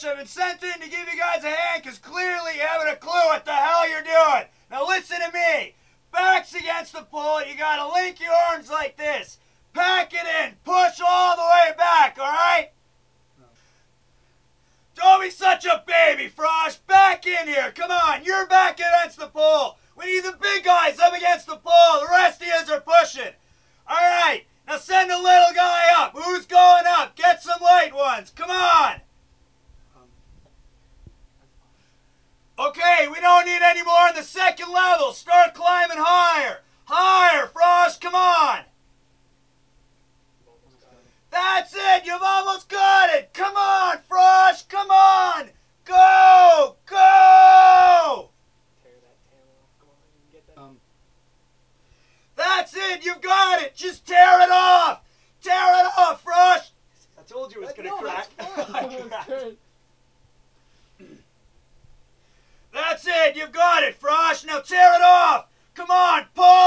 I've been sent in to give you guys a hand because clearly you haven't a clue what the hell you're doing. Now listen to me. Back's against the pole. You gotta link your arms like this. Pack it in. Push all the way back, alright? Don't be such a baby, Frosh. Back in here. Come on. You're back against the pole. We need the big guys up against the pole. The rest of yous are pushing. Alright. Now send the little guy up. Who's going up? Get some light ones. Come on. Okay, we don't need any more on the second level. Start climbing higher. Higher, Frosh. Come on. That's it. You've almost got it. Come on, Frosh. Come on. Go. Go. That's it. You've got it. Just tear it off. Tear it off, Frosh. I told you it was going to crack. That's it. You've got it, Frosh. Now tear it off. Come on. Pull.